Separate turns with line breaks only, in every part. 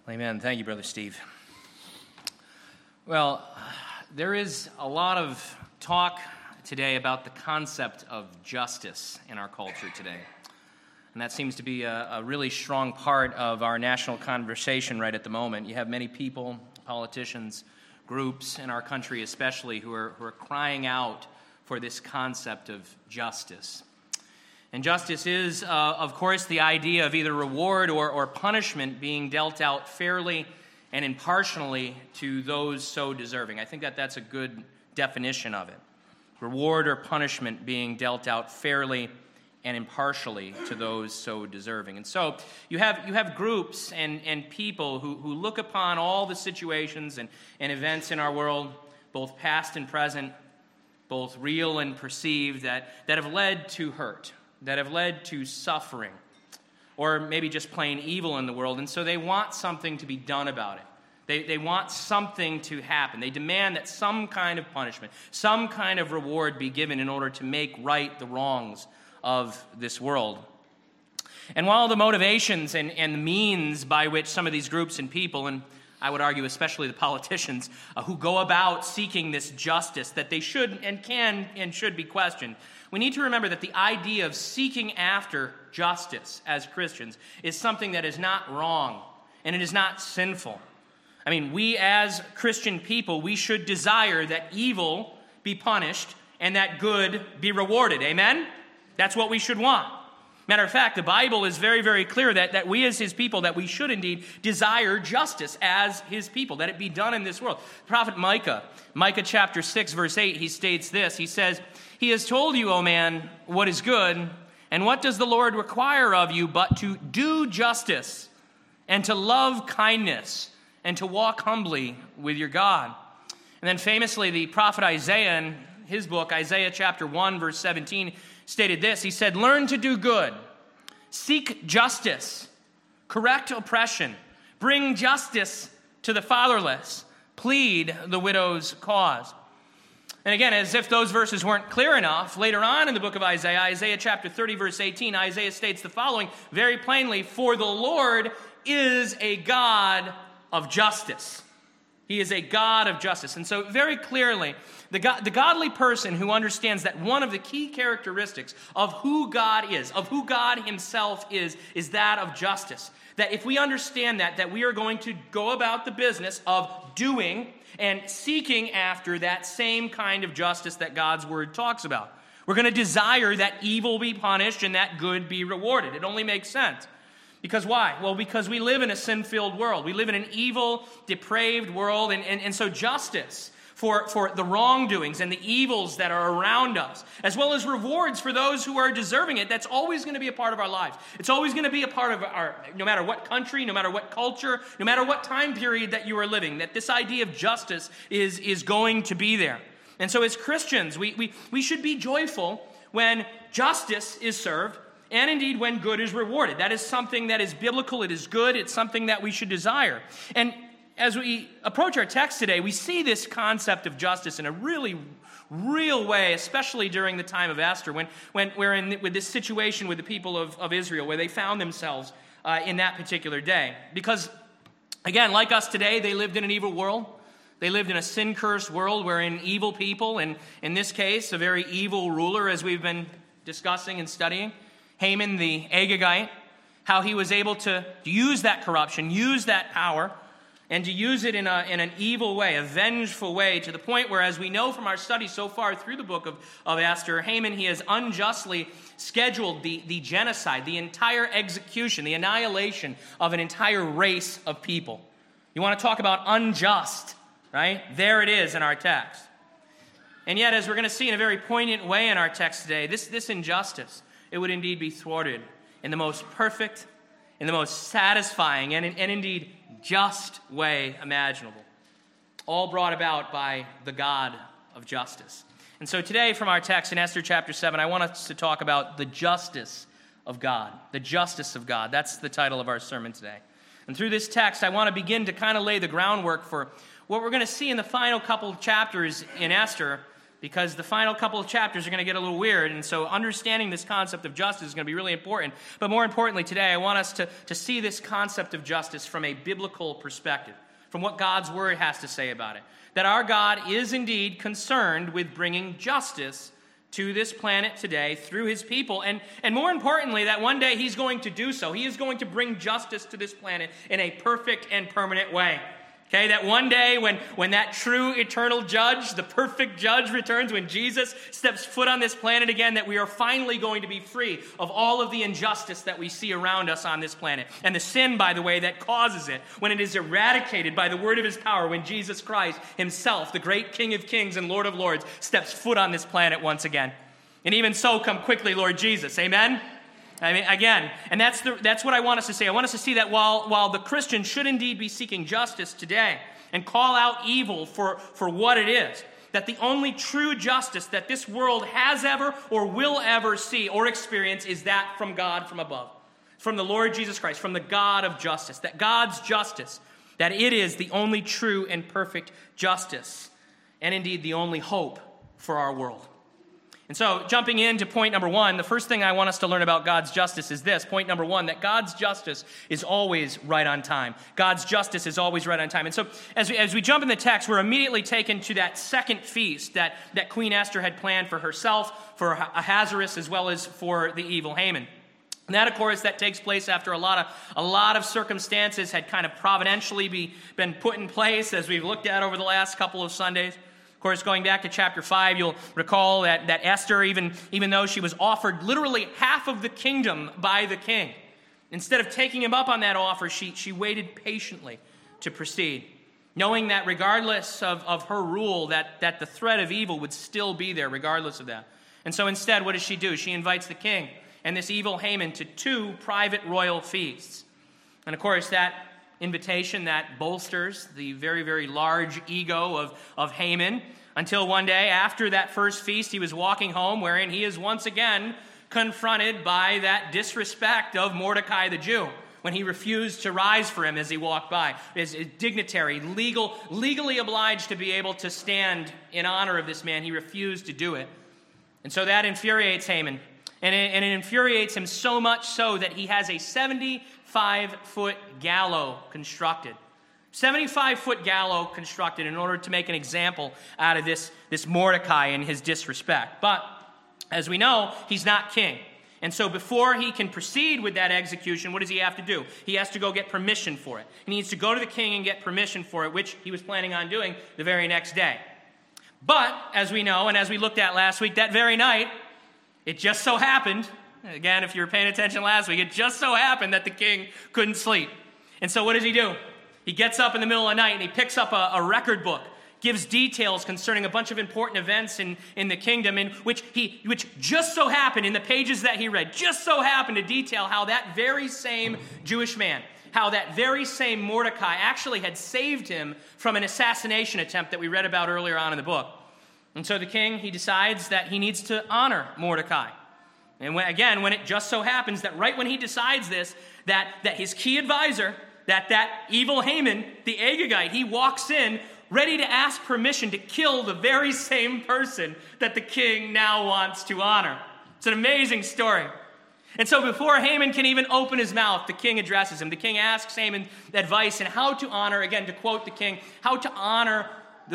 Amen. Thank you, Brother Steve. Well, there is a lot of talk today about the concept of justice in our culture today. And that seems to be a really strong part of our national conversation right at the moment. You have many people, politicians, groups in our country especially, who are crying out for this concept of justice. And justice is, of course, the idea of either reward or punishment being dealt out fairly and impartially to those so deserving. I think that's a good definition of it. Reward or punishment being dealt out fairly and impartially to those so deserving. And so you have groups and people who look upon all the situations and events in our world, both past and present, both real and perceived, that have led to hurt, that have led to suffering, or maybe just plain evil in the world. And so they want something to be done about it. They want something to happen. They demand that some kind of punishment, some kind of reward be given in order to make right the wrongs of this world. And while the motivations and the means by which some of these groups and people, and I would argue especially the politicians who go about seeking this justice, that they should and can and should be questioned, we need to remember that the idea of seeking after justice as Christians is something that is not wrong, and it is not sinful. I mean, we as Christian people, we should desire that evil be punished and that good be rewarded. Amen? That's what we should want. Matter of fact, the Bible is very, very clear that we as his people, that we should indeed desire justice as his people, that it be done in this world. The prophet Micah chapter 6, verse 8, he states this. He says, "He has told you, O man, what is good, and what does the Lord require of you but to do justice and to love kindness and to walk humbly with your God." And then famously, the prophet Isaiah in his book, Isaiah chapter 1, verse 17, stated this. He said, "Learn to do good, seek justice, correct oppression, bring justice to the fatherless, plead the widow's cause." And again, as if those verses weren't clear enough, later on in the book of Isaiah, Isaiah chapter 30, verse 18, Isaiah states the following very plainly, "For the Lord is a God of justice." He is a God of justice. And so very clearly, the godly person who understands that one of the key characteristics of who God is, of who God himself is that of justice. That if we understand that we are going to go about the business of doing and seeking after that same kind of justice that God's word talks about. We're going to desire that evil be punished and that good be rewarded. It only makes sense. Because why? Well, because we live in a sin-filled world. We live in an evil, depraved world, and so justice for the wrongdoings and the evils that are around us, as well as rewards for those who are deserving it, that's always going to be a part of our lives. It's always going to be a part of our, no matter what country, no matter what culture, no matter what time period that you are living, that this idea of justice is going to be there. And so as Christians, we should be joyful when justice is served, and indeed when good is rewarded. That is something that is biblical, it is good, it's something that we should desire. And as we approach our text today, we see this concept of justice in a really real way, especially during the time of Esther, when we're in with this situation with the people of Israel, where they found themselves in that particular day. Because, again, like us today, they lived in an evil world. They lived in a sin-cursed world wherein evil people, and in this case, a very evil ruler, as we've been discussing and studying, Haman the Agagite, how he was able to use that corruption, use that power, and to use it in an evil way, a vengeful way, to the point where, as we know from our study so far through the book of Esther, Haman, he has unjustly scheduled the genocide, the entire execution, the annihilation of an entire race of people. You want to talk about unjust, right? There it is in our text. And yet, as we're going to see in a very poignant way in our text today, this injustice, it would indeed be thwarted in the most perfect, in the most satisfying, and indeed just way imaginable. All brought about by the God of justice. And so today from our text in Esther chapter 7, I want us to talk about the justice of God. The justice of God. That's the title of our sermon today. And through this text, I want to begin to kind of lay the groundwork for what we're going to see in the final couple of chapters in Esther, because the final couple of chapters are going to get a little weird, and so understanding this concept of justice is going to be really important. But more importantly today, I want us to see this concept of justice from a biblical perspective, from what God's Word has to say about it. That our God is indeed concerned with bringing justice to this planet today through his people. And more importantly, that one day he's going to do so. He is going to bring justice to this planet in a perfect and permanent way. Okay, that one day when that true eternal judge, the perfect judge returns, when Jesus steps foot on this planet again, that we are finally going to be free of all of the injustice that we see around us on this planet. And the sin, by the way, that causes it, when it is eradicated by the word of his power, when Jesus Christ himself, the great King of Kings and Lord of Lords, steps foot on this planet once again. And even so, come quickly, Lord Jesus. Amen? I mean, again, and that's what I want us to see. I want us to see that while the Christian should indeed be seeking justice today and call out evil for what it is, that the only true justice that this world has ever or will ever see or experience is that from God from above, from the Lord Jesus Christ, from the God of justice, that God's justice, that it is the only true and perfect justice, and indeed the only hope for our world. And so, jumping into point number one, the first thing I want us to learn about God's justice is this. Point number one, that God's justice is always right on time. God's justice is always right on time. And so, as we jump in the text, we're immediately taken to that second feast that Queen Esther had planned for herself, for Ahasuerus, as well as for the evil Haman. And that, of course, that takes place after a lot of circumstances had kind of providentially been put in place, as we've looked at over the last couple of Sundays. Of course, going back to chapter 5, you'll recall that Esther, even though she was offered literally half of the kingdom by the king, instead of taking him up on that offer, she waited patiently to proceed, knowing that regardless of her rule, that the threat of evil would still be there regardless of that. And so instead, what does she do? She invites the king and this evil Haman to 2 private royal feasts. And of course, that invitation that bolsters the very, very large ego of Haman, until one day after that first feast he was walking home, wherein he is once again confronted by that disrespect of Mordecai the Jew, when he refused to rise for him as he walked by. As a dignitary, legally obliged to be able to stand in honor of this man, he refused to do it. And so that infuriates Haman. And it infuriates him so much so that he has a 75-foot gallows constructed. 75-foot gallows constructed in order to make an example out of this Mordecai and his disrespect. But, as we know, he's not king. And so before he can proceed with that execution, what does he have to do? He has to go get permission for it. He needs to go to the king and get permission for it, which he was planning on doing the very next day. But, as we know, and as we looked at last week, that very night, it just so happened, again, if you were paying attention last week, it just so happened that the king couldn't sleep. And so what does he do? He gets up in the middle of the night and he picks up a record book, gives details concerning a bunch of important events in the kingdom, in which just so happened, in the pages that he read, just so happened to detail how that very same Jewish man, how that very same Mordecai actually had saved him from an assassination attempt that we read about earlier on in the book. And so the king, he decides that he needs to honor Mordecai. And when it just so happens that right when he decides this, that his key advisor, that evil Haman, the Agagite, he walks in ready to ask permission to kill the very same person that the king now wants to honor. It's an amazing story. And so before Haman can even open his mouth, the king addresses him. The king asks Haman advice in how to honor, again, to quote the king, how to honor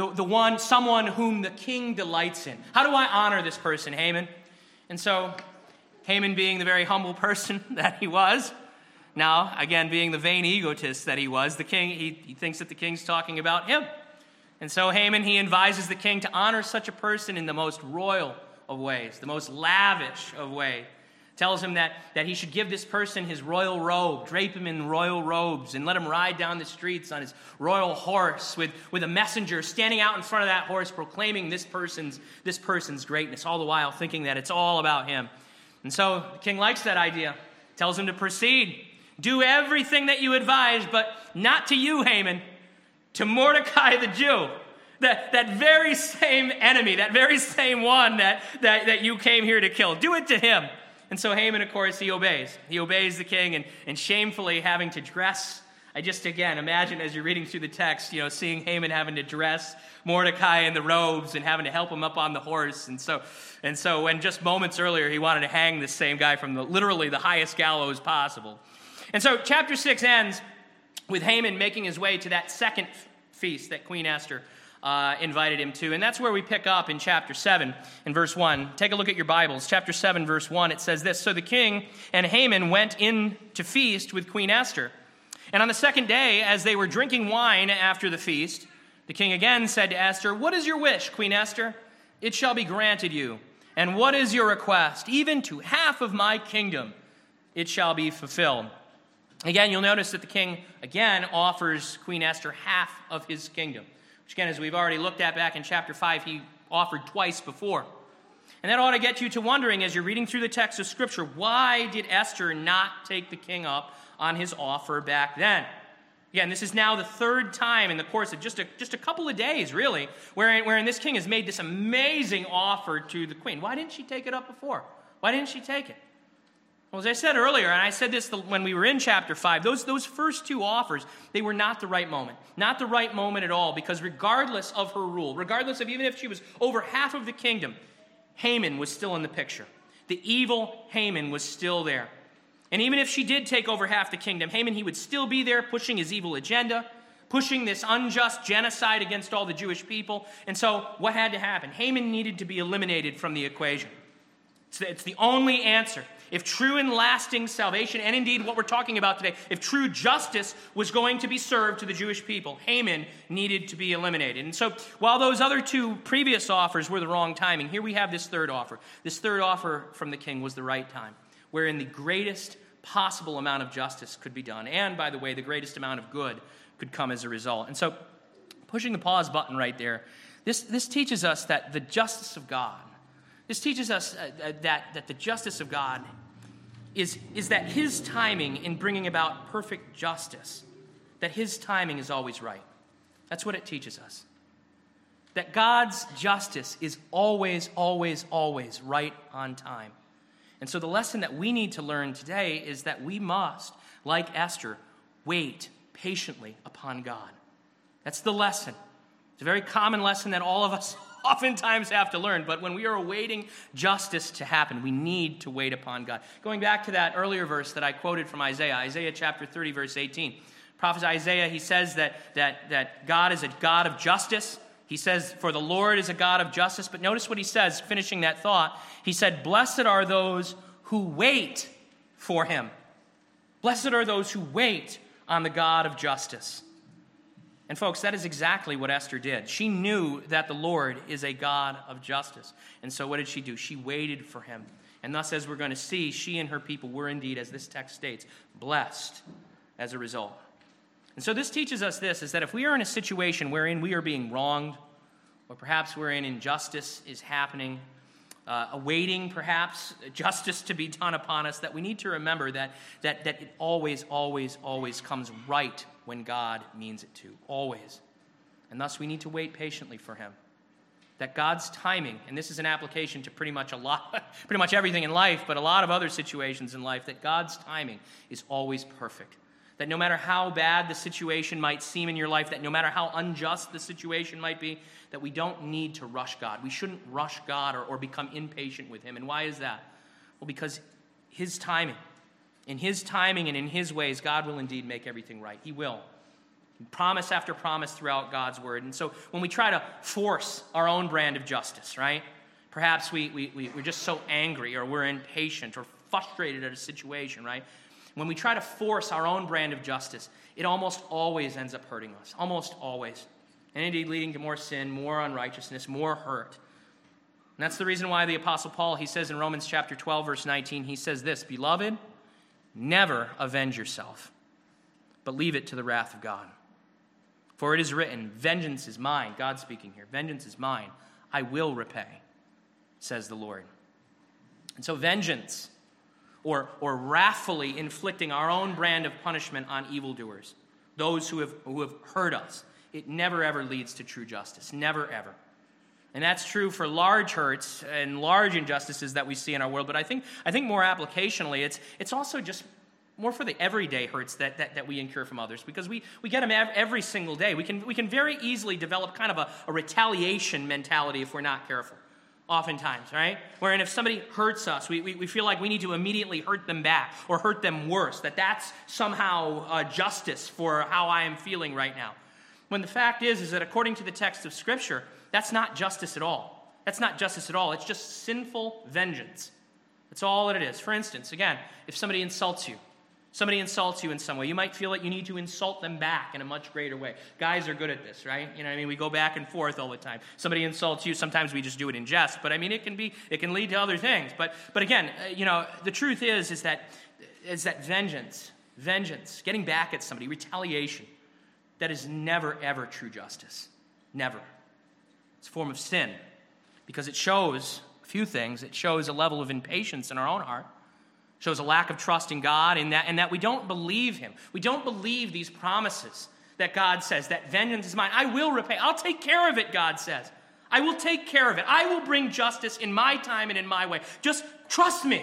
someone whom the king delights in. How do I honor this person, Haman? And so Haman, being the very humble person that he was, now, again, being the vain egotist that he was, the king, he thinks that the king's talking about him. And so Haman, he advises the king to honor such a person in the most royal of ways, the most lavish of ways. Tells him that he should give this person his royal robe, drape him in royal robes, and let him ride down the streets on his royal horse with a messenger standing out in front of that horse proclaiming this person's greatness, all the while thinking that it's all about him. And so the king likes that idea, tells him to proceed. Do everything that you advise, but not to you, Haman, to Mordecai the Jew, that very same enemy, that very same one that you came here to kill. Do it to him. And so Haman, of course, he obeys. He obeys the king, and shamefully having to dress I just, again, imagine as you're reading through the text, seeing Haman having to dress Mordecai in the robes and having to help him up on the horse. And so when just moments earlier he wanted to hang this same guy from literally the highest gallows possible. And so chapter 6 ends with Haman making his way to that second feast that Queen Esther invited him to. And that's where we pick up in chapter 7 in verse 1. Take a look at your Bibles. Chapter 7, verse 1, it says this: "So the king and Haman went in to feast with Queen Esther. And on the second day, as they were drinking wine after the feast, the king again said to Esther, 'What is your wish, Queen Esther? It shall be granted you. And what is your request? Even to half of my kingdom it shall be fulfilled.'" Again, you'll notice that the king again offers Queen Esther half of his kingdom, which again, as we've already looked at back in chapter 5, he offered twice before. And that ought to get you to wondering, as you're reading through the text of Scripture, why did Esther not take the king up on his offer back then? Again, this is now the third time in the course of just a couple of days, really, wherein this king has made this amazing offer to the queen. Why didn't she take it up before? Why didn't she take it? Well, as I said earlier, and I said this when we were in chapter 5, those first two offers, they were not the right moment. Not the right moment at all, because regardless of her rule, regardless of even if she was over half of the kingdom, Haman was still in the picture. The evil Haman was still there. And even if she did take over half the kingdom, Haman, he would still be there pushing his evil agenda, pushing this unjust genocide against all the Jewish people. And so what had to happen? Haman needed to be eliminated from the equation. It's the only answer. If true and lasting salvation, and indeed what we're talking about today, if true justice was going to be served to the Jewish people, Haman needed to be eliminated. And so while those other two previous offers were the wrong timing, here we have this third offer. This third offer from the king was the right time, wherein the greatest possible amount of justice could be done. And, by the way, the greatest amount of good could come as a result. And so pushing the pause button right there, this teaches us that the justice of God, this teaches us that the justice of God is that his timing in bringing about perfect justice, that his timing is always right. That's what it teaches us. That God's justice is always, always, always right on time. And so the lesson that we need to learn today is that we must, like Esther, wait patiently upon God. That's the lesson. It's a very common lesson that all of us oftentimes have to learn, but when we are awaiting justice to happen, we need to wait upon God. Going back to that earlier verse that I quoted from Isaiah chapter 30, verse 18. Prophet Isaiah, he says that God is a God of justice. He says, "For the Lord is a God of justice." But notice what he says, finishing that thought. He said, "Blessed are those who wait for him." Blessed are those who wait on the God of justice. And folks, that is exactly what Esther did. She knew that the Lord is a God of justice. And so what did she do? She waited for him. And thus, as we're going to see, she and her people were indeed, as this text states, blessed as a result. And so this teaches us this, is that if we are in a situation wherein we are being wronged, or perhaps wherein injustice is happening, awaiting perhaps justice to be done upon us, that we need to remember that it always, always, always comes right when God means it to, always. And thus we need to wait patiently for him. That God's timing, and this is an application to pretty much everything in life, but a lot of other situations in life, that God's timing is always perfect. That no matter how bad the situation might seem in your life, that no matter how unjust the situation might be, that we don't need to rush God. We shouldn't rush God or become impatient with him. And why is that? Well, because his timing, in his timing and in his ways, God will indeed make everything right. He will. Promise after promise throughout God's word. And so when we try to force our own brand of justice, right? Perhaps we're just so angry, or we're impatient or frustrated at a situation, right? When we try to force our own brand of justice, it almost always ends up hurting us. Almost always. And indeed leading to more sin, more unrighteousness, more hurt. And that's the reason why the Apostle Paul, he says in Romans chapter 12, verse 19, he says this, "Beloved, never avenge yourself, but leave it to the wrath of God. For it is written, vengeance is mine," God speaking here, "vengeance is mine, I will repay, says the Lord." And so vengeance, or wrathfully inflicting our own brand of punishment on evildoers, those who have hurt us, it never ever leads to true justice. Never ever. And that's true for large hurts and large injustices that we see in our world. But I think more applicationally, it's also just more for the everyday hurts that we incur from others, because we get them every single day. We can very easily develop kind of a retaliation mentality if we're not careful, oftentimes, right? Wherein if somebody hurts us, we feel like we need to immediately hurt them back or hurt them worse, that's somehow justice for how I am feeling right now. When the fact is that according to the text of Scripture, that's not justice at all. That's not justice at all. It's just sinful vengeance. That's all that it is. For instance, again, if somebody insults you in some way, you might feel like you need to insult them back in a much greater way. Guys are good at this, right? You know what I mean? We go back and forth all the time. Somebody insults you. Sometimes we just do it in jest, but I mean, it can lead to other things. But again, the truth is that vengeance, getting back at somebody, retaliation, that is never, ever true justice. Never. It's a form of sin because it shows a few things. It shows a level of impatience in our own heart. It shows a lack of trust in God and that we don't believe him. We don't believe these promises that God says, that vengeance is mine. I will repay. I'll take care of it, God says. I will take care of it. I will bring justice in my time and in my way. Just trust me.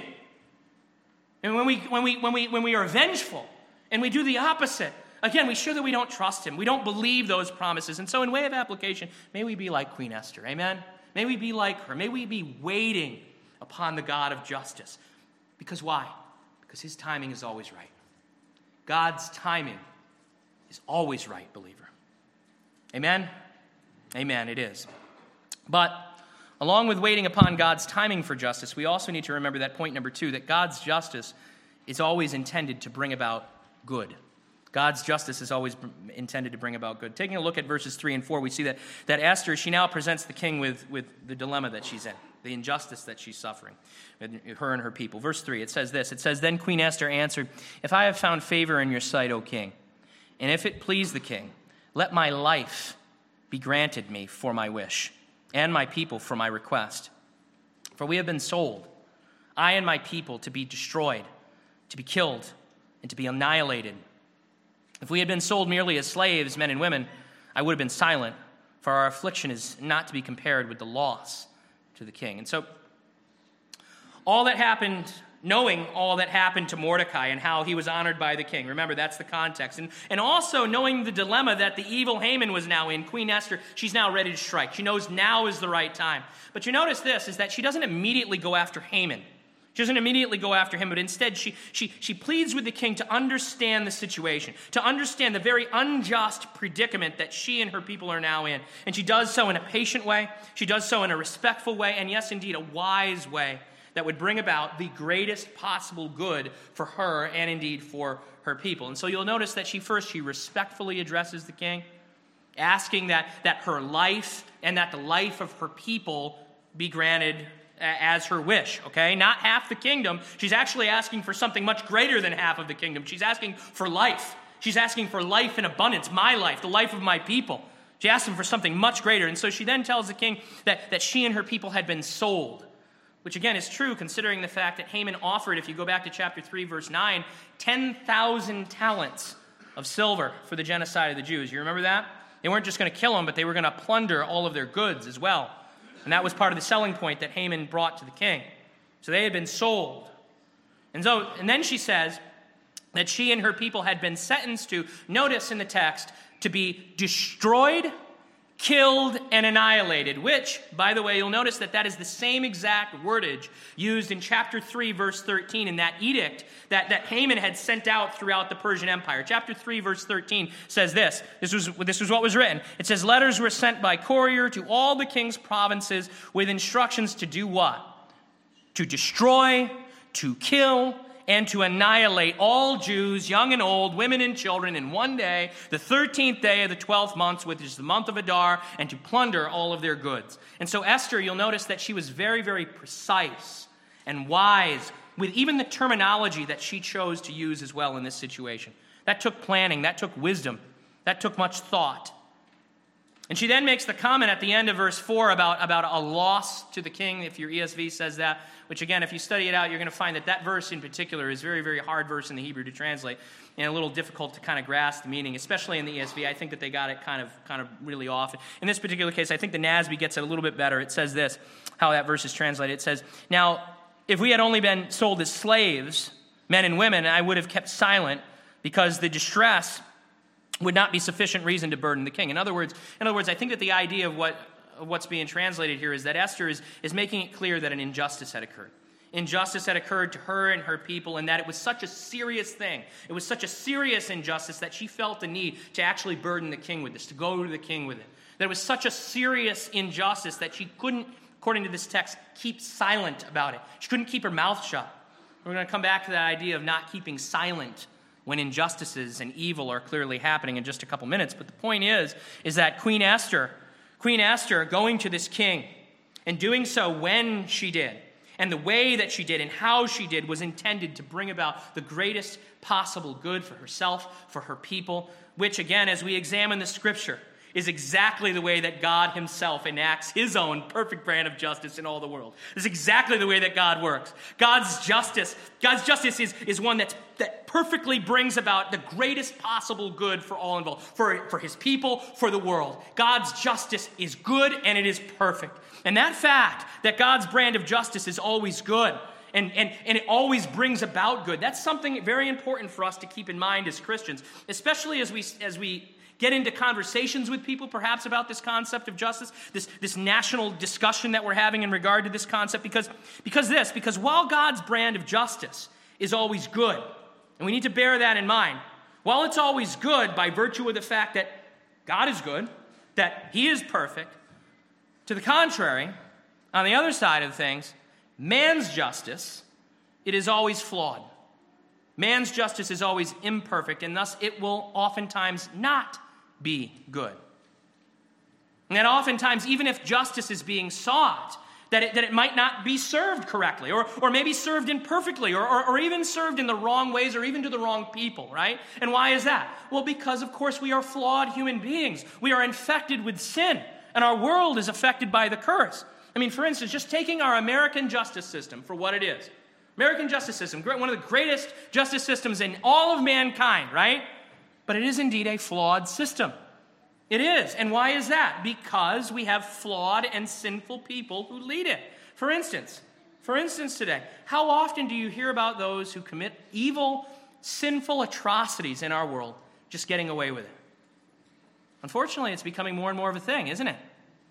And when we are vengeful and we do the opposite, again, we show that we don't trust him. We don't believe those promises. And so in way of application, may we be like Queen Esther. Amen? May we be like her. May we be waiting upon the God of justice. Because why? Because his timing is always right. God's timing is always right, believer. Amen? Amen, it is. But along with waiting upon God's timing for justice, we also need to remember that point number 2, that God's justice is always intended to bring about good. God's justice is always intended to bring about good. Taking a look at verses 3 and 4, we see that Esther, she now presents the king with the dilemma that she's in, the injustice that she's suffering, her and her people. Verse 3, it says this. It says, "Then Queen Esther answered, 'If I have found favor in your sight, O king, and if it please the king, let my life be granted me for my wish, and my people for my request. For we have been sold, I and my people, to be destroyed, to be killed, and to be annihilated. If we had been sold merely as slaves, men and women, I would have been silent, for our affliction is not to be compared with the loss to the king.'" And so, knowing all that happened to Mordecai and how he was honored by the king, remember, that's the context. And also knowing the dilemma that the evil Haman was now in, Queen Esther, she's now ready to strike. She knows now is the right time. But you notice this, is that she doesn't immediately go after Haman. She doesn't immediately go after him, but instead she pleads with the king to understand the situation, to understand the very unjust predicament that she and her people are now in. And she does so in a patient way. She does so in a respectful way, and yes, indeed, a wise way that would bring about the greatest possible good for her and indeed for her people. And so you'll notice that she respectfully addresses the king, asking that her life and that the life of her people be granted as her wish, okay? Not half the kingdom. She's actually asking for something much greater than half of the kingdom. She's asking for life. She's asking for life in abundance, my life, the life of my people. She asks him for something much greater. And so she then tells the king that she and her people had been sold, which again is true considering the fact that Haman offered, if you go back to chapter 3, verse 9, 10,000 talents of silver for the genocide of the Jews. You remember that? They weren't just going to kill them, but they were going to plunder all of their goods as well. And that was part of the selling point that Haman brought to the king. So they had been sold. And then she says that she and her people had been sentenced to, notice in the text, to be destroyed, killed, and annihilated, which, by the way, you'll notice that is the same exact wordage used in chapter 3, verse 13, in that edict that Haman had sent out throughout the Persian Empire. Chapter 3, verse 13 says this. This was what was written. It says, "Letters were sent by courier to all the king's provinces with instructions to do what? To destroy, to kill, and to annihilate all Jews, young and old, women and children, in one day, the 13th day of the 12th month, which is the month of Adar, and to plunder all of their goods." And so Esther, you'll notice that she was very, very precise and wise with even the terminology that she chose to use as well in this situation. That took planning, that took wisdom, that took much thought. And she then makes the comment at the end of verse 4 about a loss to the king, if your ESV says that, which again, if you study it out, you're going to find that verse in particular is a very, very hard verse in the Hebrew to translate and a little difficult to kind of grasp the meaning, especially in the ESV. I think that they got it kind of really off. In this particular case, I think the NASB gets it a little bit better. It says this, how that verse is translated. It says, "Now, if we had only been sold as slaves, men and women, I would have kept silent because the distress would not be sufficient reason to burden the king. In other words, I think that the idea of what's being translated here is that Esther is making it clear that an injustice had occurred. Injustice had occurred to her and her people, and that it was such a serious thing. It was such a serious injustice that she felt the need to actually burden the king with this, to go to the king with it. That it was such a serious injustice that she couldn't, according to this text, keep silent about it. She couldn't keep her mouth shut. We're going to come back to that idea of not keeping silent when injustices and evil are clearly happening in just a couple minutes. But the point is that Queen Esther going to this king and doing so when she did, and the way that she did and how she did was intended to bring about the greatest possible good for herself, for her people, which, again, as we examine the scripture, is exactly the way that God himself enacts his own perfect brand of justice in all the world. It's exactly the way that God works. God's justice is one that perfectly brings about the greatest possible good for all involved, for his people, for the world. God's justice is good and it is perfect. And that fact that God's brand of justice is always good and it always brings about good, that's something very important for us to keep in mind as Christians, especially as we get into conversations with people perhaps about this concept of justice, this national discussion that we're having in regard to this concept, because while God's brand of justice is always good, and we need to bear that in mind, while it's always good by virtue of the fact that God is good, that he is perfect, to the contrary, on the other side of things, man's justice, it is always flawed. Man's justice is always imperfect, and thus it will oftentimes not be good. And that oftentimes, even if justice is being sought, that it might not be served correctly, or maybe served imperfectly, or even served in the wrong ways, or even to the wrong people, right? And why is that? Well, because, of course, we are flawed human beings. We are infected with sin, and our world is affected by the curse. I mean, for instance, just taking our American justice system for what it is. American justice system, one of the greatest justice systems in all of mankind, right? But it is indeed a flawed system. It is. And why is that? Because we have flawed and sinful people who lead it. For instance today, how often do you hear about those who commit evil, sinful atrocities in our world just getting away with it? Unfortunately, it's becoming more and more of a thing, isn't it?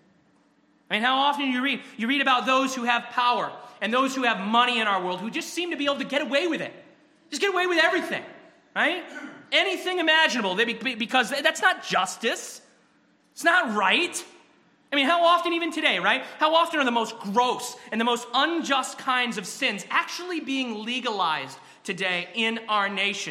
I mean, how often do you read about those who have power and those who have money in our world who just seem to be able to get away with it. Just get away with everything, right? Anything imaginable, because that's not justice. It's not right. I mean, how often even today, right? How often are the most gross and the most unjust kinds of sins actually being legalized today in our nation?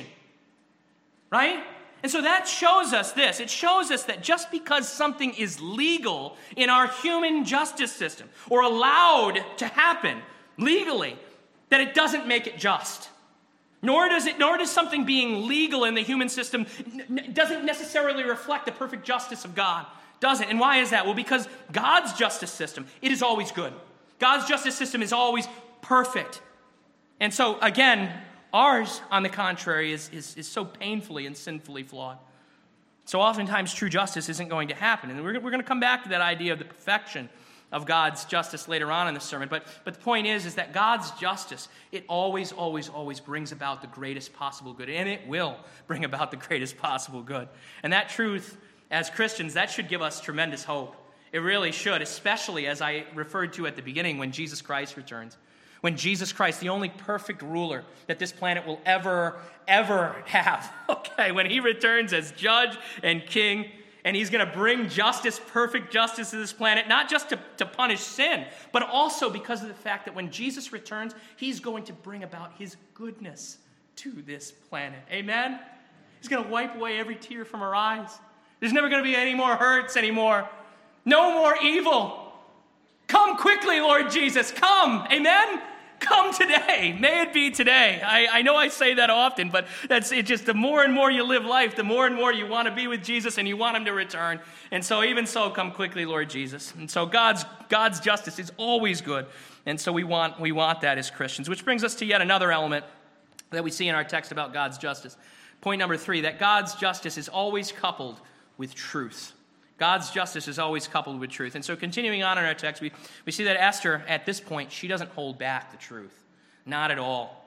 Right? And so that shows us this. It shows us that just because something is legal in our human justice system or allowed to happen legally, that it doesn't make it just. Nor does something being legal in the human system doesn't necessarily reflect the perfect justice of God. Doesn't. And why is that? Well, because God's justice system, it is always good. God's justice system is always perfect. And so, again, ours, on the contrary, is so painfully and sinfully flawed. So oftentimes true justice isn't going to happen. And we're going to come back to that idea of the perfection of God's justice later on in the sermon. But the point is that God's justice, it always, always, always brings about the greatest possible good. And it will bring about the greatest possible good. And that truth, as Christians, that should give us tremendous hope. It really should, especially as I referred to at the beginning, when Jesus Christ returns. When Jesus Christ, the only perfect ruler that this planet will ever have, okay, when he returns as judge and king, and he's going to bring justice, perfect justice to this planet, not just to punish sin, but also because of the fact that when Jesus returns, he's going to bring about his goodness to this planet. Amen? He's going to wipe away every tear from our eyes. There's never going to be any more hurts anymore. No more evil. Come quickly, Lord Jesus. Come. Amen? Come today. May it be today. I know I say that often, but that's it. Just the more and more you live life, the more and more you want to be with Jesus and you want him to return. And so even so, come quickly, Lord Jesus. And so God's justice is always good. And so we want that as Christians, which brings us to yet another element that we see in our text about God's justice. Point number 3, that God's justice is always coupled with truth. God's justice is always coupled with truth. And so continuing on in our text, we see that Esther, at this point, she doesn't hold back the truth. Not at all.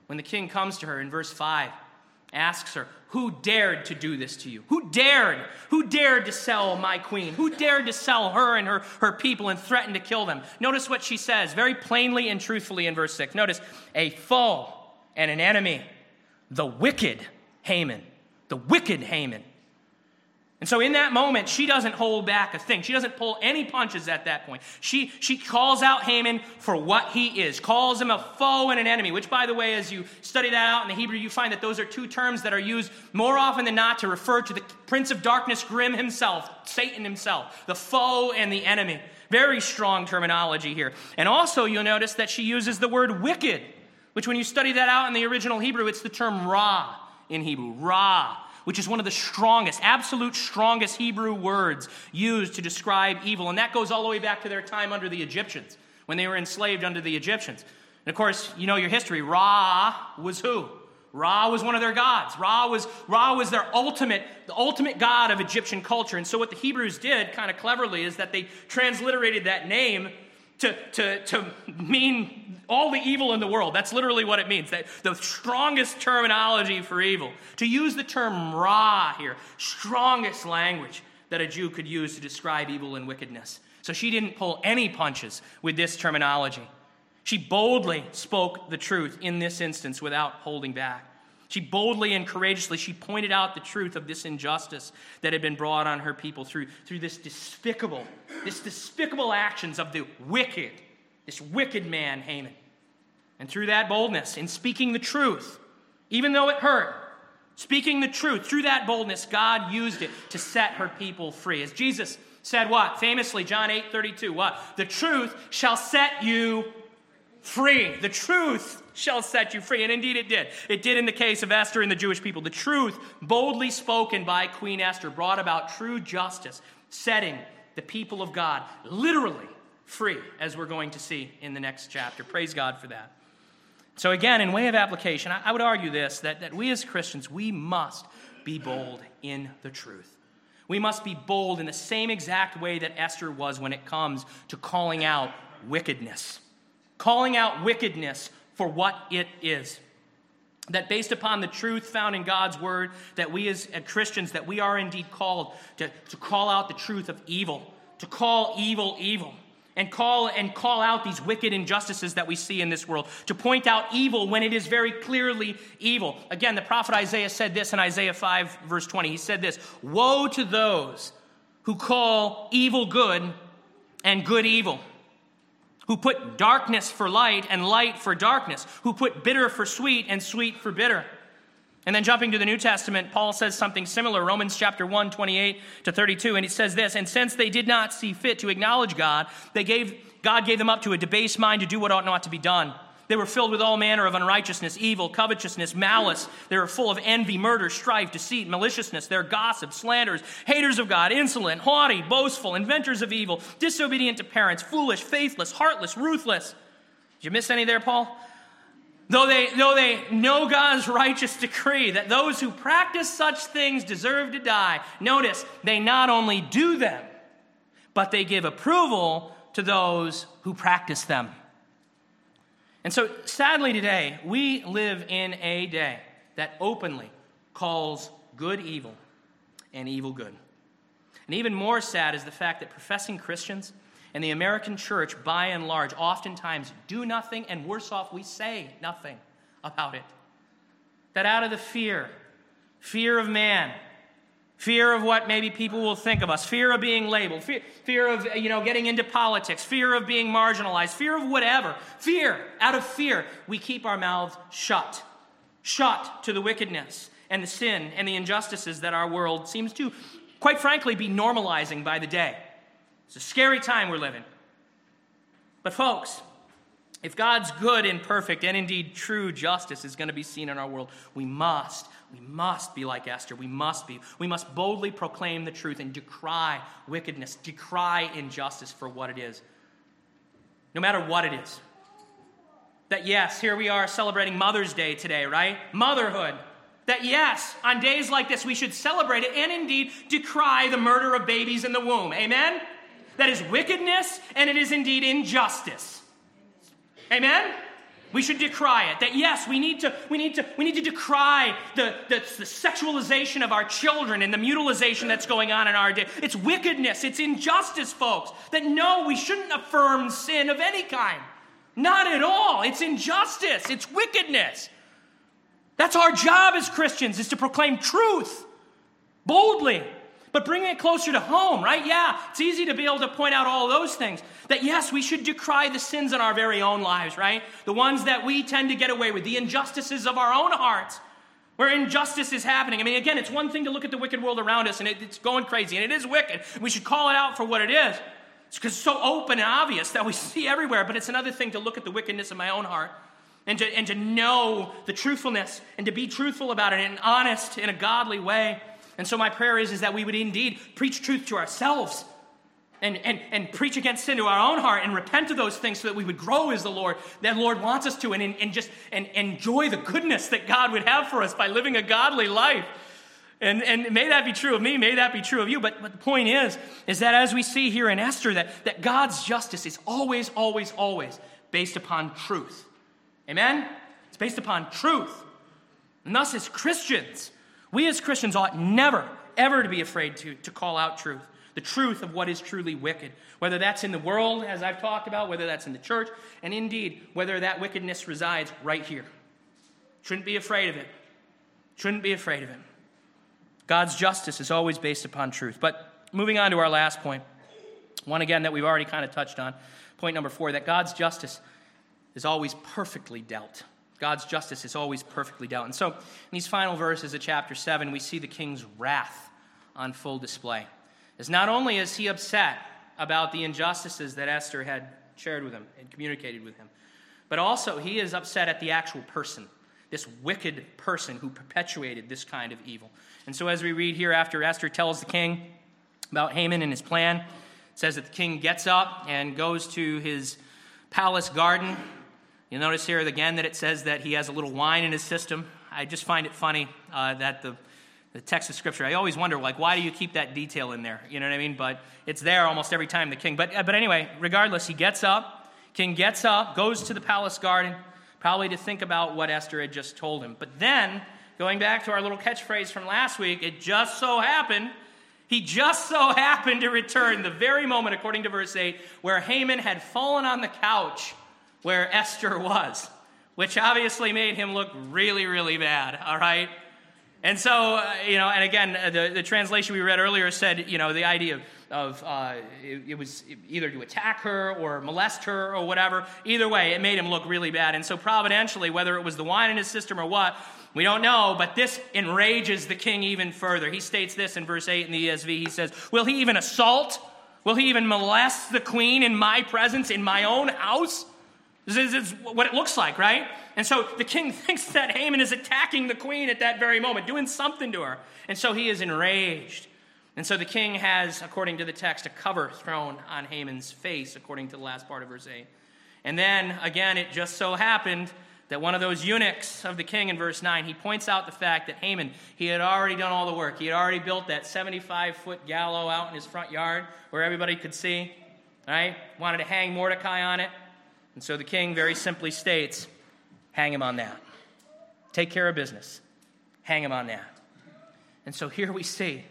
when the king comes to her in verse 5, asks her, who dared to do this to you? Who dared? Who dared to sell my queen? Who dared to sell her and her people and threaten to kill them? Notice what she says very plainly and truthfully in verse 6. Notice, a foe and an enemy, the wicked Haman. The wicked Haman. And so in that moment, she doesn't hold back a thing. She doesn't pull any punches at that point. She calls out Haman for what he is, calls him a foe and an enemy, which, by the way, as you study that out in the Hebrew, you find that those are two terms that are used more often than not to refer to the prince of darkness, Grim himself, Satan himself, the foe and the enemy. Very strong terminology here. And also you'll notice that she uses the word wicked, which when you study that out in the original Hebrew, it's the term ra in Hebrew, ra, which is one of the strongest, absolute strongest Hebrew words used to describe evil. And that goes all the way back to their time under the Egyptians, when they were enslaved under the Egyptians. And of course, you know your history. Ra was who? Ra was one of their gods. Ra was the ultimate god of Egyptian culture. And so what the Hebrews did, kind of cleverly, is that they transliterated that name to mean all the evil in the world. That's literally what it means. The strongest terminology for evil. To use the term Ra here, strongest language that a Jew could use to describe evil and wickedness. So she didn't pull any punches with this terminology. She boldly spoke the truth in this instance without holding back. She boldly and courageously, she pointed out the truth of this injustice that had been brought on her people through this despicable actions of this wicked man, Haman. And through that boldness, in speaking the truth, even though it hurt, speaking the truth, through that boldness, God used it to set her people free. As Jesus said what? Famously, John 8:32, what? The truth shall set you free. The truth shall set you free. And indeed it did. It did in the case of Esther and the Jewish people. The truth, boldly spoken by Queen Esther, brought about true justice, setting the people of God literally free, as we're going to see in the next chapter. Praise God for that. So again, in way of application, I would argue this, that we as Christians, we must be bold in the truth. We must be bold in the same exact way that Esther was when it comes to calling out wickedness. Calling out wickedness for what it is. That based upon the truth found in God's word, that we as Christians, that we are indeed called to call out the truth of evil, to call evil evil, and call out these wicked injustices that we see in this world, to point out evil when it is very clearly evil. Again, the prophet Isaiah said this in Isaiah 5, verse 20. He said this, woe to those who call evil good and good evil, who put darkness for light and light for darkness, who put bitter for sweet and sweet for bitter. And then jumping to the New Testament, Paul says something similar, Romans chapter 1, 28 to 32, and it says this, and since they did not see fit to acknowledge God, God gave them up to a debased mind to do what ought not to be done. They were filled with all manner of unrighteousness, evil, covetousness, malice. They were full of envy, murder, strife, deceit, maliciousness. They're gossips, slanderers, haters of God, insolent, haughty, boastful, inventors of evil, disobedient to parents, foolish, faithless, heartless, ruthless. Did you miss any there, Paul? Though they know God's righteous decree that those who practice such things deserve to die, notice, they not only do them, but they give approval to those who practice them. And so, sadly today, we live in a day that openly calls good evil and evil good. And even more sad is the fact that professing Christians and the American church, by and large, oftentimes do nothing, and worse off, we say nothing about it. That out of the fear of man, fear of what maybe people will think of us, fear of being labeled, fear of getting into politics, fear of being marginalized, fear of whatever. Out of fear, we keep our mouths shut to the wickedness and the sin and the injustices that our world seems to, quite frankly, be normalizing by the day. It's a scary time we're living. But folks, if God's good and perfect and indeed true justice is going to be seen in our world, we must be like Esther. We must boldly proclaim the truth and decry wickedness, decry injustice for what it is. No matter what it is. That yes, here we are celebrating Mother's Day today, right? Motherhood. That yes, on days like this we should celebrate it and indeed decry the murder of babies in the womb. Amen? That is wickedness and it is indeed injustice. Amen? We should decry it. That yes, we need to decry the sexualization of our children and the mutilization that's going on in our day. It's wickedness. It's injustice, folks. That no, we shouldn't affirm sin of any kind. Not at all. It's injustice. It's wickedness. That's our job as Christians, is to proclaim truth boldly, but bringing it closer to home, right? Yeah, it's easy to be able to point out all those things. That yes, we should decry the sins in our very own lives, right? The ones that we tend to get away with, the injustices of our own hearts, where injustice is happening. I mean, again, it's one thing to look at the wicked world around us, and it's going crazy, and it is wicked. We should call it out for what it is. It's because it's so open and obvious that we see everywhere, but it's another thing to look at the wickedness in my own heart and to know the truthfulness and to be truthful about it and honest in a godly way. And so my prayer is that we would indeed preach truth to ourselves and preach against sin to our own heart and repent of those things so that we would grow as the Lord wants us to and enjoy the goodness that God would have for us by living a godly life. And may that be true of me, may that be true of you. But the point is that as we see here in Esther, that God's justice is always, always, always based upon truth. Amen? It's based upon truth. And thus, as Christians, we as Christians ought never, ever to be afraid to call out truth. The truth of what is truly wicked. Whether that's in the world, as I've talked about, whether that's in the church, and indeed, whether that wickedness resides right here. Shouldn't be afraid of it. Shouldn't be afraid of it. God's justice is always based upon truth. But moving on to our last point, one again that we've already kind of touched on, point number 4, that God's justice is always perfectly dealt. God's justice is always perfectly dealt. And so in these final verses of chapter 7, we see the king's wrath on full display. As not only is he upset about the injustices that Esther had shared with him and communicated with him, but also he is upset at the actual person, this wicked person who perpetuated this kind of evil. And so as we read here, after Esther tells the king about Haman and his plan, it says that the king gets up and goes to his palace garden. You'll notice here again that it says that he has a little wine in his system. I just find it funny that the text of Scripture, I always wonder, why do you keep that detail in there? You know what I mean? But it's there almost every time the king. But anyway, regardless, king gets up, goes to the palace garden, probably to think about what Esther had just told him. But then, going back to our little catchphrase from last week, he just so happened to return the very moment, according to verse 8, where Haman had fallen on the couch where Esther was, which obviously made him look really, really bad, all right? And so, and again, the translation we read earlier said, the idea of it was either to attack her or molest her or whatever. Either way, it made him look really bad. And so providentially, whether it was the wine in his system or what, we don't know, but this enrages the king even further. He states this in verse 8 in the ESV. He says, will he even assault? Will he even molest the queen in my presence, in my own house? This is what it looks like, right? And so the king thinks that Haman is attacking the queen at that very moment, doing something to her. And so he is enraged. And so the king has, according to the text, a cover thrown on Haman's face, according to the last part of verse 8. And then, again, it just so happened that one of those eunuchs of the king in verse 9, he points out the fact that Haman, he had already done all the work. He had already built that 75-foot gallows out in his front yard where everybody could see, right? Wanted to hang Mordecai on it. And so the king very simply states, hang him on that. Take care of business. Hang him on that. And so here we see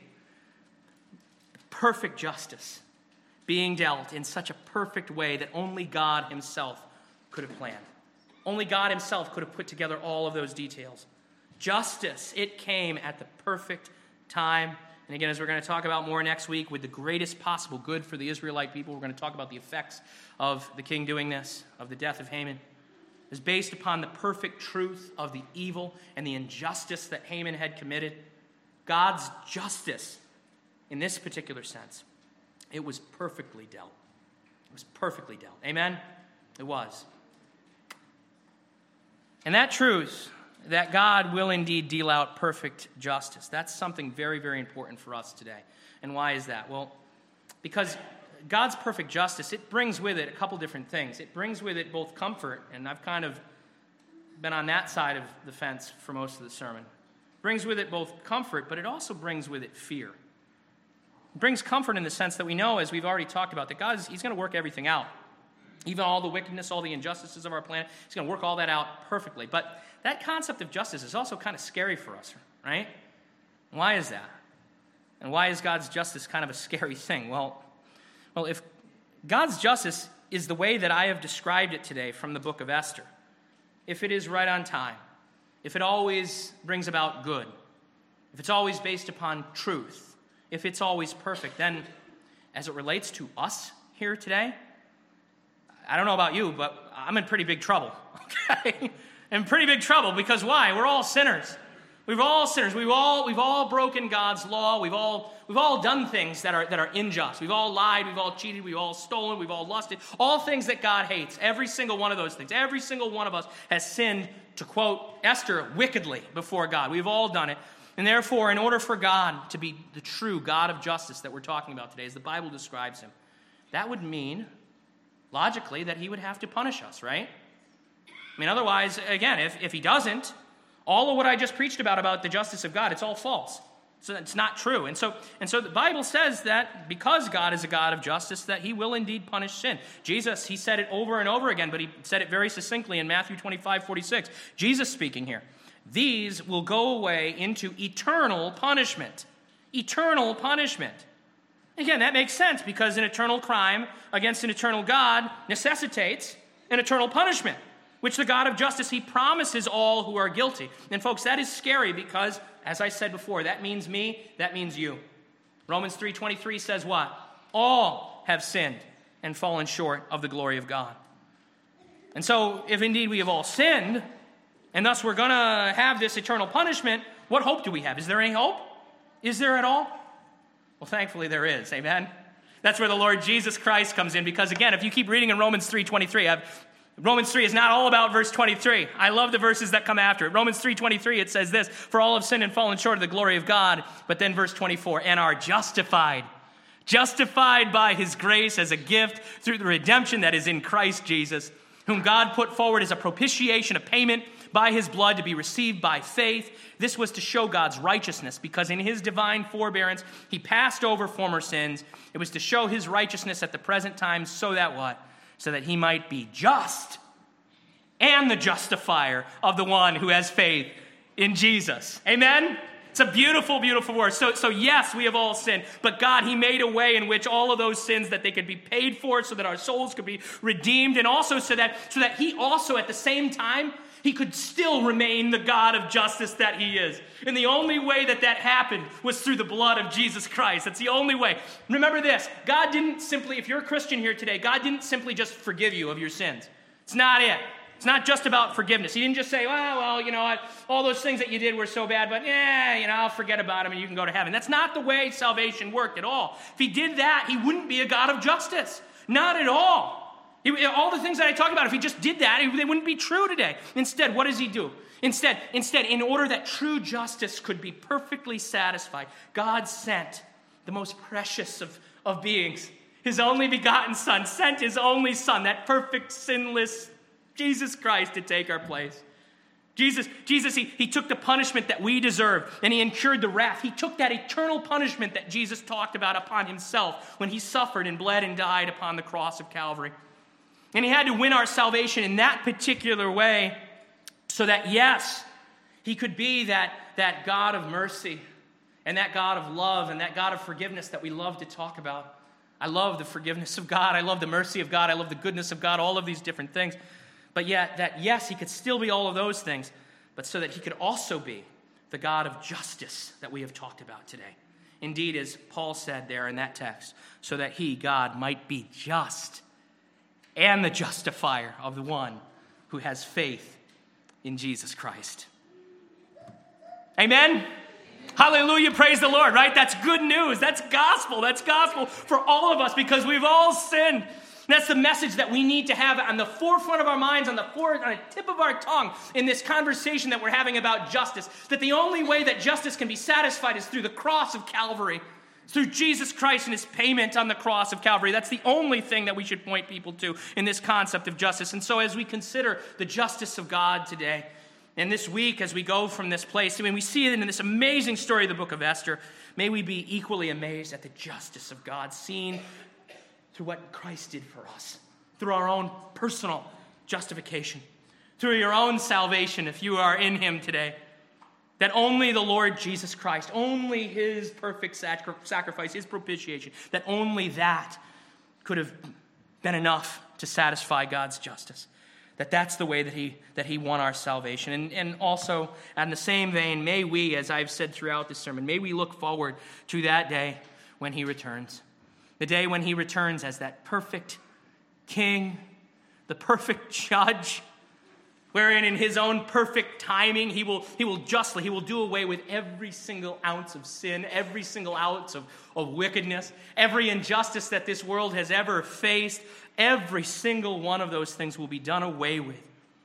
perfect justice being dealt in such a perfect way that only God himself could have planned. Only God himself could have put together all of those details. Justice, it came at the perfect time. And again, as we're going to talk about more next week, with the greatest possible good for the Israelite people, we're going to talk about the effects of the king doing this, of the death of Haman, is based upon the perfect truth of the evil and the injustice that Haman had committed. God's justice, in this particular sense, it was perfectly dealt. It was perfectly dealt. Amen? It was. And that truth, that God will indeed deal out perfect justice, that's something very, very important for us today. And why is that? Well, because God's perfect justice, it brings with it a couple different things. It brings with it both comfort, and I've kind of been on that side of the fence for most of the sermon. It brings with it both comfort, but it also brings with it fear. It brings comfort in the sense that we know, as we've already talked about, that He's going to work everything out. even all the wickedness, all the injustices of our planet. He's going to work all that out perfectly. But that concept of justice is also kind of scary for us, right? Why is that? And why is God's justice kind of a scary thing? Well, if God's justice is the way that I have described it today from the book of Esther, if it is right on time, if it always brings about good, if it's always based upon truth, if it's always perfect, then as it relates to us here today, I don't know about you, but I'm in pretty big trouble, okay? In pretty big trouble, because why? We're all sinners. We're all sinners. We've all broken God's law. We've all done things that are unjust. We've all lied. We've all cheated. We've all stolen. We've all lusted. All things that God hates. Every single one of those things. Every single one of us has sinned, to quote Esther, wickedly before God. We've all done it. And therefore, in order for God to be the true God of justice that we're talking about today, as the Bible describes him, that would mean, logically, that he would have to punish us, right? I mean, otherwise, again, if he doesn't, all of what I just preached about the justice of God, it's all false. So it's not true. And so the Bible says that because God is a God of justice, that he will indeed punish sin. Jesus, he said it over and over again, but he said it very succinctly in Matthew 25:46. Jesus speaking here. These will go away into eternal punishment. Eternal punishment. Again, that makes sense because an eternal crime against an eternal God necessitates an eternal punishment, which the God of justice, he promises all who are guilty. And folks, that is scary because, as I said before, that means me, that means you. Romans 3:23 says what? All have sinned and fallen short of the glory of God. And so, if indeed we have all sinned, and thus we're going to have this eternal punishment, what hope do we have? Is there any hope? Is there at all? Well, thankfully there is, amen? That's where the Lord Jesus Christ comes in, because again, if you keep reading in Romans 3:23, Romans 3 is not all about verse 23. I love the verses that come after it. Romans 3:23, it says this, for all have sinned and fallen short of the glory of God. But then verse 24, and are justified by his grace as a gift through the redemption that is in Christ Jesus, whom God put forward as a propitiation, a payment by his blood to be received by faith. This was to show God's righteousness, because in his divine forbearance, he passed over former sins. It was to show his righteousness at the present time, so that what? So that he might be just and the justifier of the one who has faith in Jesus. Amen? It's a beautiful, beautiful word. So yes, we have all sinned, but God, he made a way in which all of those sins, that they could be paid for, so that our souls could be redeemed, and also so that he also at the same time, he could still remain the God of justice that he is. And the only way that happened was through the blood of Jesus Christ. That's the only way. Remember this, God didn't simply, if you're a Christian here today, God didn't simply just forgive you of your sins. It's not it. It's not just about forgiveness. He didn't just say, well, you know what, all those things that you did were so bad, but I'll forget about them and you can go to heaven. That's not the way salvation worked at all. If he did that, he wouldn't be a God of justice. Not at all. All the things that I talk about, if he just did that, they wouldn't be true today. Instead, what does he do? Instead, in order that true justice could be perfectly satisfied, God sent the most precious of beings, his only begotten Son, sent his only Son, that perfect, sinless Jesus Christ, to take our place. Jesus, he took the punishment that we deserve, and he incurred the wrath. He took that eternal punishment that Jesus talked about upon himself when he suffered and bled and died upon the cross of Calvary. And he had to win our salvation in that particular way so that, yes, he could be that God of mercy and that God of love and that God of forgiveness that we love to talk about. I love the forgiveness of God. I love the mercy of God. I love the goodness of God, all of these different things. But yet that, yes, he could still be all of those things, but so that he could also be the God of justice that we have talked about today. Indeed, as Paul said there in that text, so that he, God, might be just and the justifier of the one who has faith in Jesus Christ. Amen? Hallelujah, praise the Lord, right? That's good news. That's gospel. That's gospel for all of us because we've all sinned. And that's the message that we need to have on the forefront of our minds, on the tip of our tongue in this conversation that we're having about justice. That the only way that justice can be satisfied is through the cross of Calvary. Through Jesus Christ and his payment on the cross of Calvary. That's the only thing that we should point people to in this concept of justice. And so as we consider the justice of God today, and this week as we go from this place, we see it in this amazing story of the book of Esther, may we be equally amazed at the justice of God seen through what Christ did for us. through our own personal justification, through your own salvation if you are in him today. That only the Lord Jesus Christ, only his perfect sacrifice, his propitiation, that only that could have been enough to satisfy God's justice. That's the way that he won our salvation. And also, in the same vein, may we, as I've said throughout this sermon, may we look forward to that day when he returns. The day when he returns as that perfect king, the perfect judge, wherein in his own perfect timing, he will do away with every single ounce of sin, every single ounce of wickedness, every injustice that this world has ever faced. Every single one of those things will be done away with.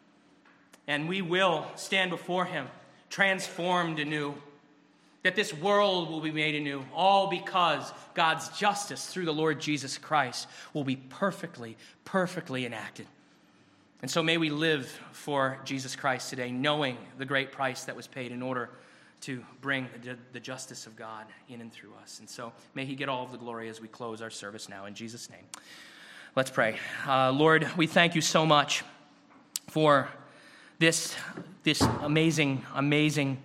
And we will stand before him, transformed anew. That this world will be made anew, all because God's justice through the Lord Jesus Christ will be perfectly, perfectly enacted. And so may we live for Jesus Christ today, knowing the great price that was paid in order to bring the justice of God in and through us. And so may he get all of the glory as we close our service now. In Jesus' name, let's pray. Lord, we thank you so much for this amazing, amazing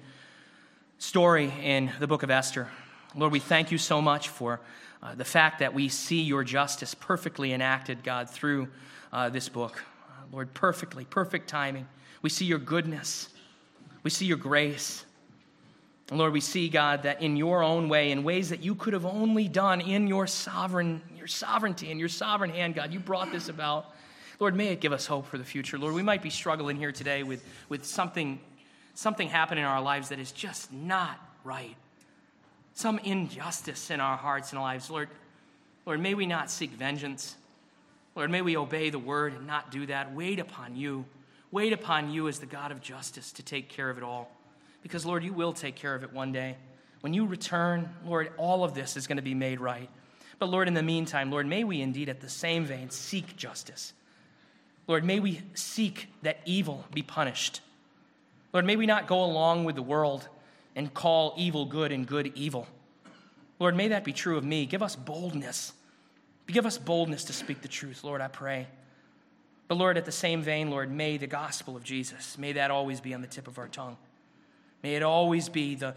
story in the book of Esther. Lord, we thank you so much for the fact that we see your justice perfectly enacted, God, through this book. Lord, perfect timing. We see your goodness. We see your grace. And Lord, we see, God, that in your own way, in ways that you could have only done in your sovereignty and your sovereign hand, God, you brought this about. Lord, may it give us hope for the future. Lord, we might be struggling here today with something happening in our lives that is just not right. Some injustice in our hearts and lives. Lord, may we not seek vengeance. Lord, may we obey the word and not do that. Wait upon you. Wait upon you as the God of justice to take care of it all. Because, Lord, you will take care of it one day. When you return, Lord, all of this is going to be made right. But, Lord, in the meantime, Lord, may we indeed at the same vein seek justice. Lord, may we seek that evil be punished. Lord, may we not go along with the world and call evil good and good evil. Lord, may that be true of me. Give us boldness. Give us boldness to speak the truth, Lord, I pray. But Lord, at the same vein, Lord, may the gospel of Jesus, may that always be on the tip of our tongue. May it always be the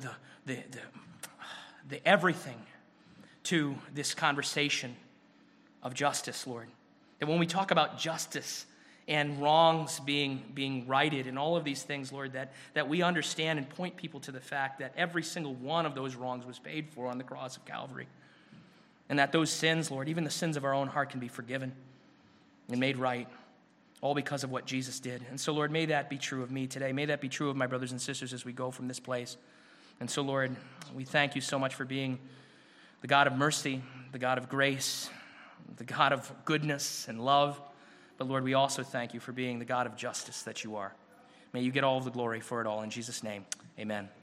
everything to this conversation of justice, Lord. That when we talk about justice and wrongs being righted and all of these things, Lord, that we understand and point people to the fact that every single one of those wrongs was paid for on the cross of Calvary. And that those sins, Lord, even the sins of our own heart, can be forgiven and made right, all because of what Jesus did. And so, Lord, may that be true of me today. May that be true of my brothers and sisters as we go from this place. And so, Lord, we thank you so much for being the God of mercy, the God of grace, the God of goodness and love. But, Lord, we also thank you for being the God of justice that you are. May you get all of the glory for it all. In Jesus' name, amen.